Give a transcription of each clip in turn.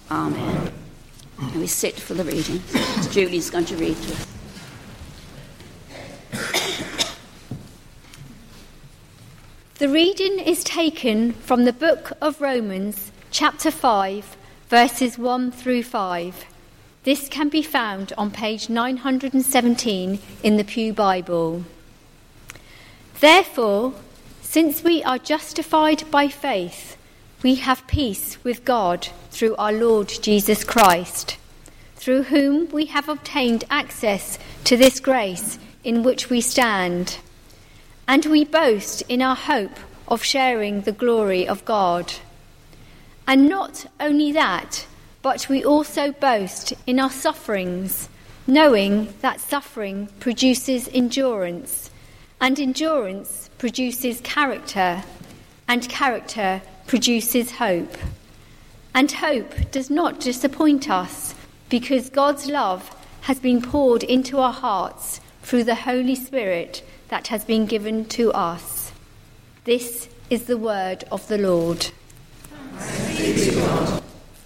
Amen. And we sit for the reading. Julie's going to read to us. The reading is taken from the book of Romans, chapter 5, verses 1 through 5. This can be found on page 917 in the Pew Bible. Therefore, since we are justified by faith, we have peace with God through our Lord Jesus Christ, through whom we have obtained access to this grace in which we stand. And we boast in our hope of sharing the glory of God. And not only that, but we also boast in our sufferings, knowing that suffering produces endurance, and endurance produces character, and character produces hope. And hope does not disappoint us, because God's love has been poured into our hearts through the Holy Spirit that has been given to us. This is the word of the Lord. Thanks be to God.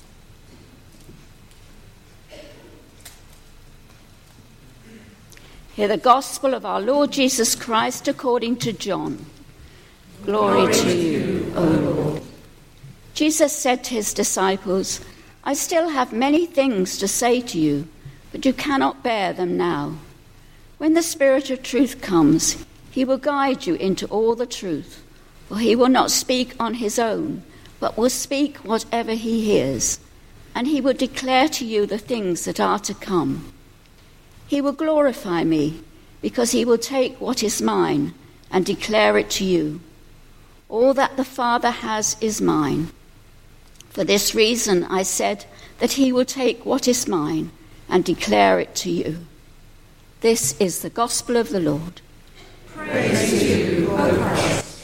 Hear the gospel of our Lord Jesus Christ according to John. Glory to you, O Lord. Jesus said to his disciples, I still have many things to say to you, but you cannot bear them now. When the Spirit of truth comes, he will guide you into all the truth, for he will not speak on his own, but will speak whatever he hears, and he will declare to you the things that are to come. He will glorify me, because he will take what is mine and declare it to you. All that the Father has is mine. For this reason I said that he will take what is mine and declare it to you. This is the gospel of the Lord. Praise to you, O Christ.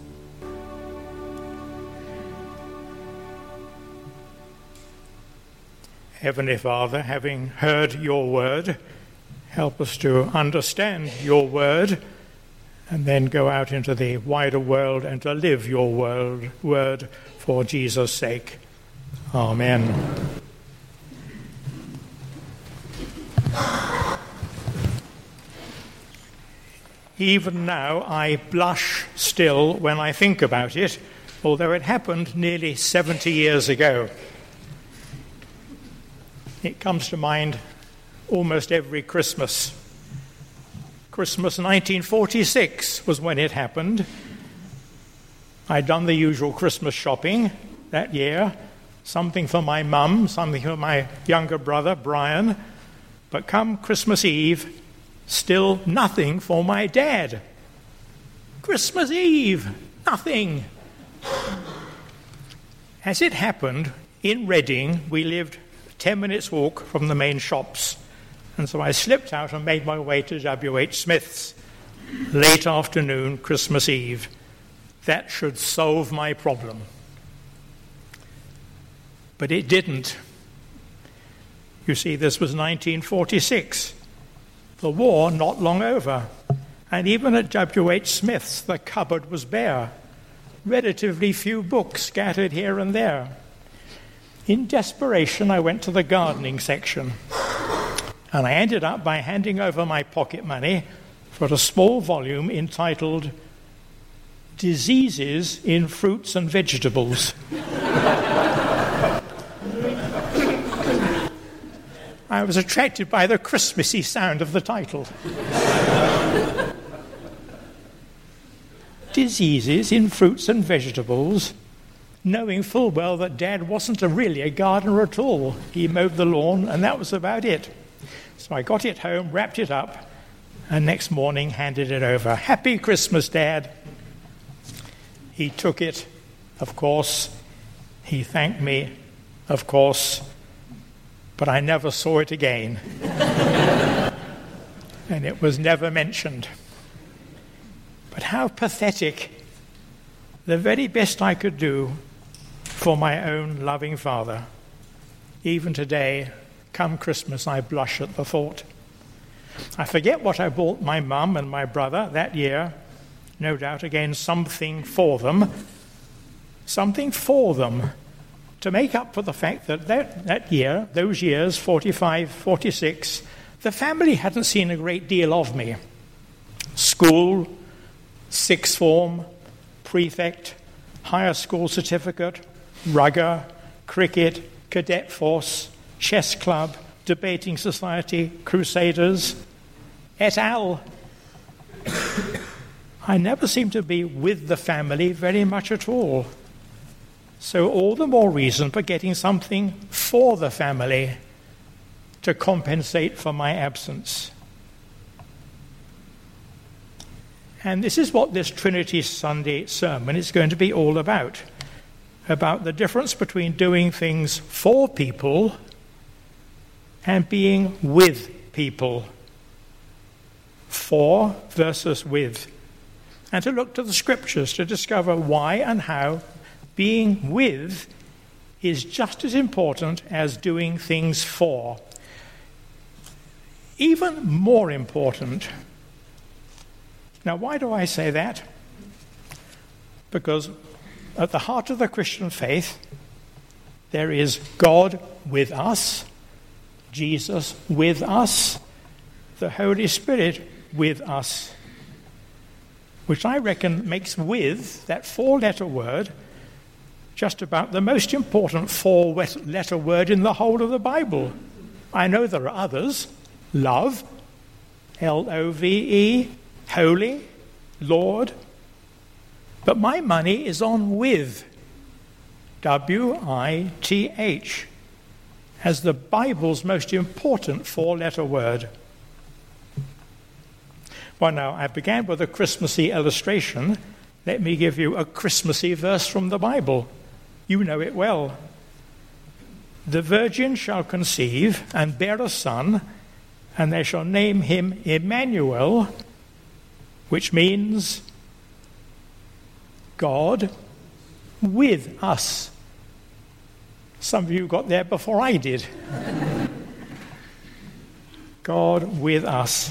Heavenly Father, having heard your word, help us to understand your word and then go out into the wider world and to live your word for Jesus' sake. Amen. Even now I blush still when I think about it, although it happened nearly 70 years ago. It comes to mind almost every Christmas. Christmas 1946 was when it happened. I'd done the usual Christmas shopping that year, something for my mum, something for my younger brother, Brian. But come Christmas Eve, still nothing for my dad. Christmas Eve, nothing. As it happened, in Reading, we lived 10 minutes walk from the main shops. And so I slipped out and made my way to W.H. Smith's. Late afternoon, Christmas Eve. That should solve my problem. But it didn't. You see, this was 1946. The war not long over. And even at W.H. Smith's, the cupboard was bare. Relatively few books scattered here and there. In desperation, I went to the gardening section. And I ended up by handing over my pocket money for a small volume entitled Diseases in Fruits and Vegetables. I was attracted by the Christmassy sound of the title. Diseases in Fruits and Vegetables, knowing full well that Dad wasn't really a gardener at all. He mowed the lawn, and that was about it. So I got it home, wrapped it up, and next morning handed it over. Happy Christmas, Dad. He took it, of course. He thanked me, of course. But I never saw it again. And it was never mentioned. But how pathetic. The very best I could do for my own loving father. Even today, come Christmas, I blush at the thought. I forget what I bought my mum and my brother that year. No doubt, again, something for them. Something for them. to make up for the fact that year, those years, 45, 46, the family hadn't seen a great deal of me. School, sixth form, prefect, higher school certificate, rugger, cricket, cadet force, chess club, debating society, crusaders, et al. I never seemed to be with the family very much at all. So all the more reason for getting something for the family to compensate for my absence. And this is what this Trinity Sunday sermon is going to be all about the difference between doing things for people and being with people. For versus with. And to look to the scriptures to discover why and how being with is just as important as doing things for. Even more important. Now, why do I say that? Because at the heart of the Christian faith, there is God with us, Jesus with us, the Holy Spirit with us, which I reckon makes with, that four-letter word, just about the most important four-letter word in the whole of the Bible. I know there are others. Love, L-O-V-E, holy, Lord. But my money is on with, W-I-T-H, as the Bible's most important four-letter word. Well, now, I began with a Christmassy illustration. Let me give you a Christmassy verse from the Bible. You know it well. The virgin shall conceive and bear a son, and they shall name him Emmanuel, which means God with us. Some of you got there before I did. God with us.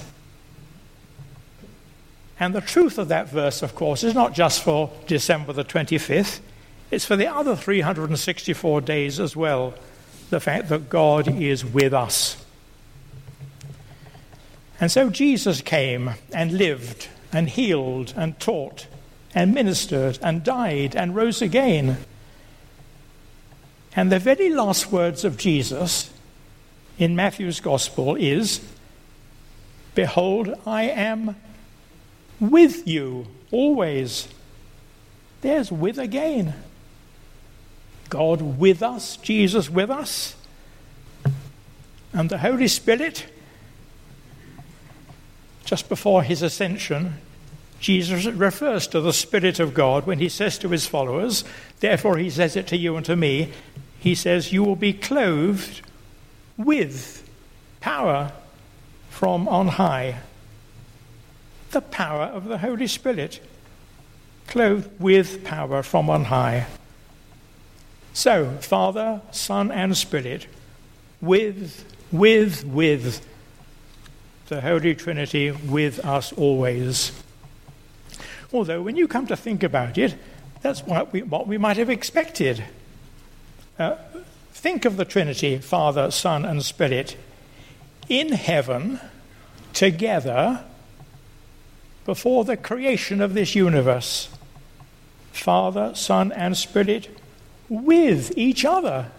And the truth of that verse, of course, is not just for December the 25th. It's for the other 364 days as well, the fact that God is with us. And so Jesus came and lived and healed and taught and ministered and died and rose again. And the very last words of Jesus in Matthew's Gospel is, "Behold, I am with you always." There's with again. God with us, Jesus with us. And the Holy Spirit, just before his ascension, Jesus refers to the Spirit of God when he says to his followers, therefore he says it to you and to me, he says, you will be clothed with power from on high. The power of the Holy Spirit, clothed with power from on high. So, Father, Son, and Spirit, with the Holy Trinity with us always. Although, when you come to think about it, that's what we might have expected. Think of the Trinity, Father, Son, and Spirit, in heaven, together, before the creation of this universe. Father, Son, and Spirit with each other,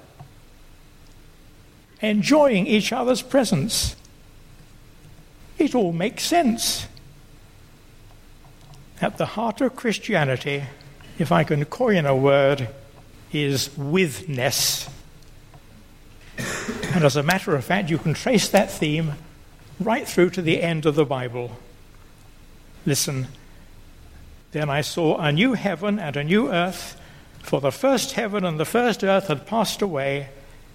enjoying each other's presence. It all makes sense. At the heart of Christianity, if I can coin a word, is withness. And as a matter of fact, you can trace that theme right through to the end of the Bible. Listen. Then I saw a new heaven and a new earth, for the first heaven and the first earth had passed away,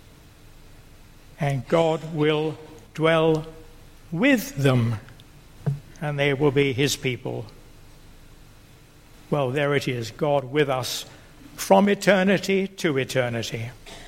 and God will dwell with them, and they will be his people. Well, there it is, God with us from eternity to eternity.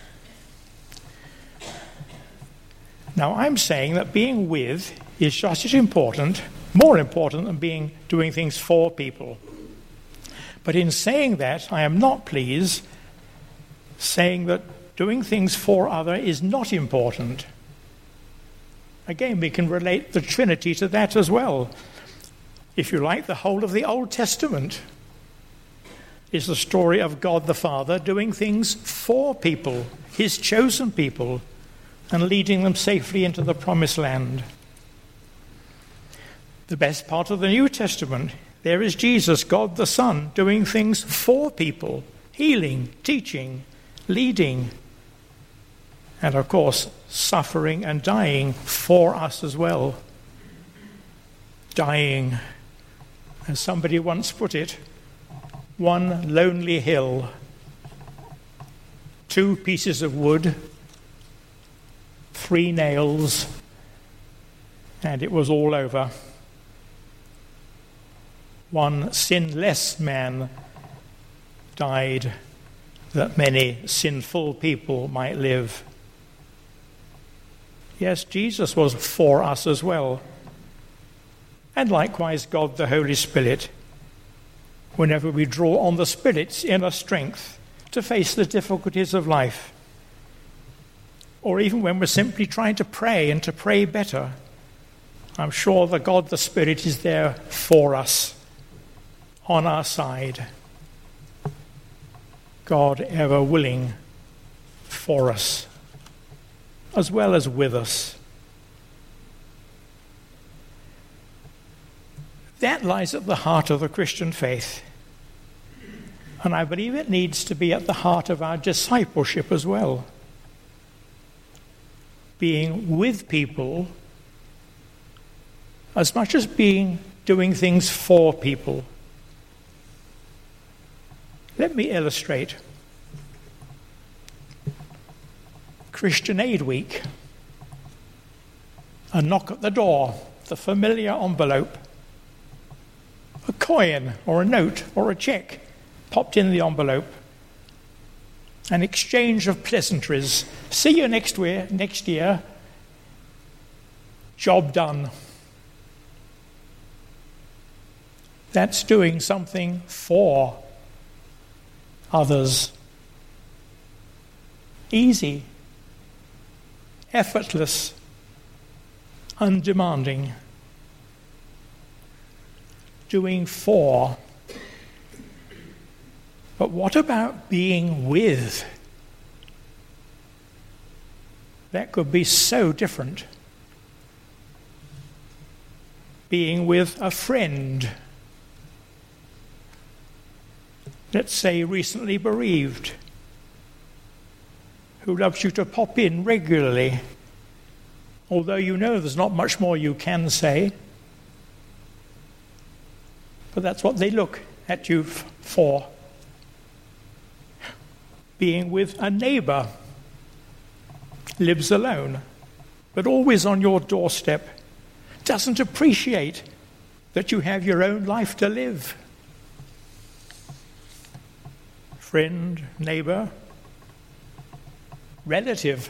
Now, I'm saying that being with is just as important, more important than doing things for people. But in saying that, I am not pleased saying that doing things for other is not important. Again, we can relate the Trinity to that as well. If you like, the whole of the Old Testament is the story of God the Father doing things for people, his chosen people, and leading them safely into the promised land. The best part of the New Testament, there is Jesus, God the Son, doing things for people, healing, teaching, leading, and of course, suffering and dying for us as well. Dying, as somebody once put it, one lonely hill, 2 pieces of wood, 3 nails, and it was all over. One sinless man died that many sinful people might live. Yes, Jesus was for us as well. And likewise, God the Holy Spirit, whenever we draw on the Spirit's inner strength to face the difficulties of life, or even when we're simply trying to pray and to pray better, I'm sure that God the Spirit is there for us, on our side. God ever willing for us, as well as with us. That lies at the heart of the Christian faith. And I believe it needs to be at the heart of our discipleship as well. Being with people as much as doing things for people. Let me illustrate. Christian Aid Week. A knock at the door, the familiar envelope. A coin or a note or a check popped in the envelope. An exchange of pleasantries. See you next year. Job done. That's doing something for others. Easy, effortless, undemanding. Doing for. But what about being with? That could be so different. Being with a friend, let's say recently bereaved, who loves you to pop in regularly, although you know there's not much more you can say. But that's what they look at you for. Being with a neighbor, lives alone, but always on your doorstep, doesn't appreciate that you have your own life to live. Friend, neighbor, relative,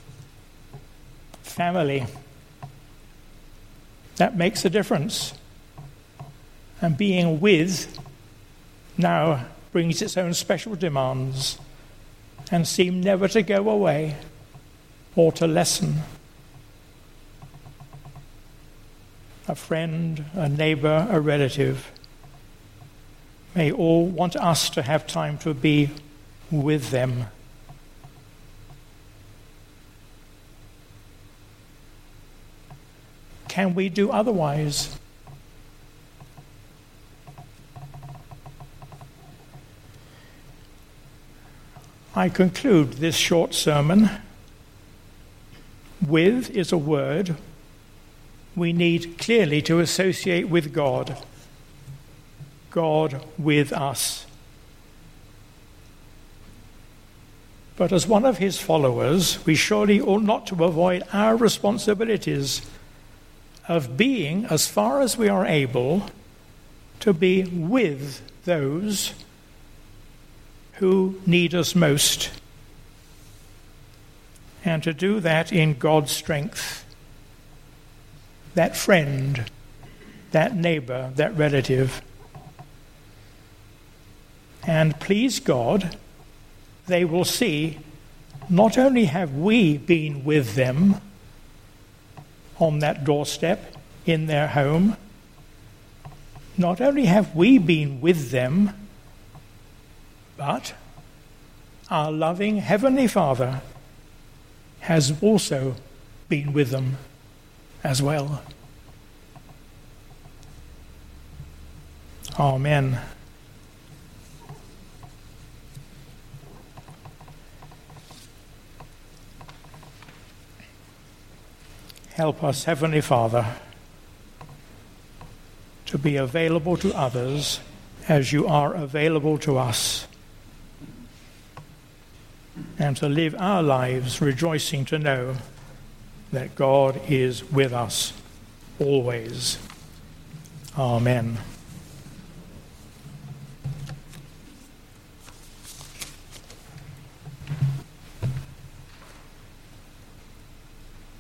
family. That makes a difference. And being with now brings its own special demands and seem never to go away or to lessen. A friend, a neighbor, a relative may all want us to have time to be with them. Can we do otherwise? I conclude this short sermon. With is a word we need clearly to associate with God. God with us. But as one of his followers, we surely ought not to avoid our responsibilities of being, as far as we are able, to be with those who need us most, and to do that in God's strength. That friend, that neighbor, that relative. And please God, they will see not only have we been with them on that doorstep in their home, not only have we been with them, but our loving Heavenly Father has also been with them as well. Amen. Help us, Heavenly Father, to be available to others as you are available to us, and to live our lives rejoicing to know that God is with us always. Amen.